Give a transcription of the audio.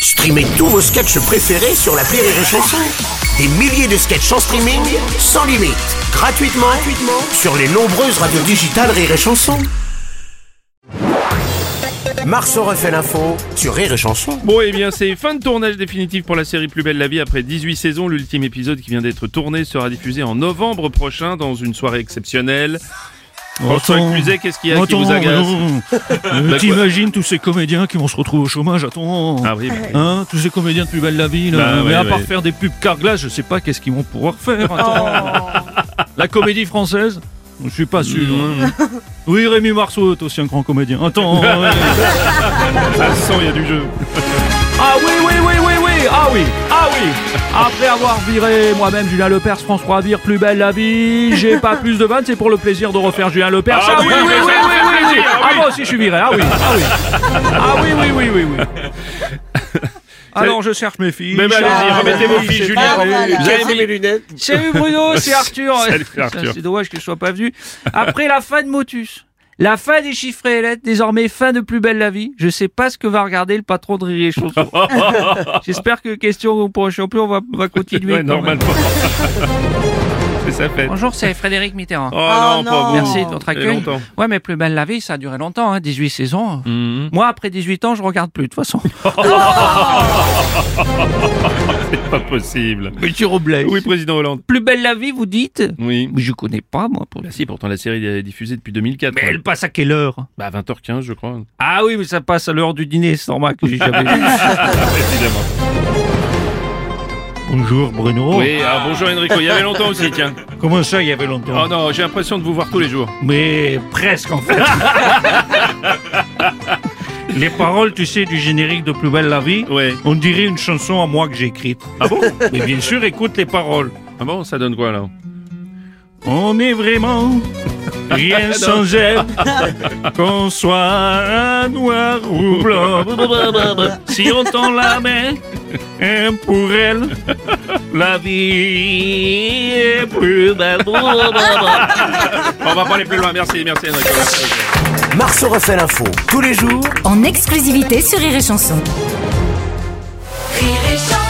Streamez tous vos sketchs préférés sur l'appli Rire et Chanson. Des milliers de sketchs en streaming, sans limite, gratuitement sur les nombreuses radios digitales Rire et Chanson. Marceau refait l'info sur Rire et Chanson. Bon, eh bien, c'est fin de tournage définitif pour la série Plus belle la vie après 18 saisons. L'ultime épisode qui vient d'être tourné sera diffusé en novembre prochain dans une soirée exceptionnelle. François Cluzet, qu'est-ce qu'il y a qui vous agace? T'imagines tous ces comédiens qui vont se retrouver au chômage, attends. Ah oui. Hein, tous ces comédiens de Plus belle la vie, là. Bah, mais oui, à part oui. faire des pubs Carglass, je sais pas qu'est-ce qu'ils vont pouvoir faire. Attends. La comédie française, je suis pas sûr. Oui, Rémi Marceau est aussi un grand comédien. Attends. Ça sent, il y a du jeu. Ah oui. Après avoir viré moi-même Julien Lepers, François Vire, Plus belle la vie, j'ai pas plus de vannes, c'est pour le plaisir de refaire Julien Lepers. Ah oui. Ah moi aussi je suis viré, ah oui. Alors je cherche mes filles. Mais allez-y, remettez vos filles, Julien. Vous avez mis mes lunettes? Salut Bruno, c'est Arthur. Salut, Arthur. C'est dommage que je sois pas venu. Après la fin de Motus, la fin des chiffres et lettres, désormais fin de Plus belle la vie, je sais pas ce que va regarder le patron de Rire et Chanson. J'espère que question pour un champion va continuer. Ouais, normalement. C'est sa fête. Bonjour, c'est Frédéric Mitterrand. Oh non, pas vous. Merci de votre Ça fait accueil. longtemps. Ouais, mais Plus belle la vie, ça a duré longtemps, 18 saisons. Mhm. Moi, après 18 ans, je regarde plus, de toute façon. C'est pas possible. Monsieur Robles. Oui, président Hollande. Plus belle la vie, vous dites? Oui. Mais je connais pas, moi. Bah si, pourtant la série est diffusée depuis 2004. Mais elle passe à quelle heure? Bah 20h15, je crois. Ah oui, mais ça passe à l'heure du dîner, c'est normal que j'ai jamais vu. Évidemment. Bonjour Bruno. Oui, bonjour Enrico. Il y avait longtemps aussi, tiens. Comment ça, il y avait longtemps? Oh non, j'ai l'impression de vous voir tous les jours. Mais presque en fait. Les paroles, tu sais, du générique de Plus belle la vie, Ouais. on dirait une chanson à moi que j'ai écrite. Ah bon? Mais bien sûr, écoute les paroles. Ah bon, ça donne quoi là? On est vraiment rien sans elle, qu'on soit noir ou blanc. Si on tend la main pour elle, la vie est plus belle. On va pas aller plus loin, merci Enrico. Marceau refait l'info tous les jours En exclusivité sur Rire et Chanson. Rire et Chanson.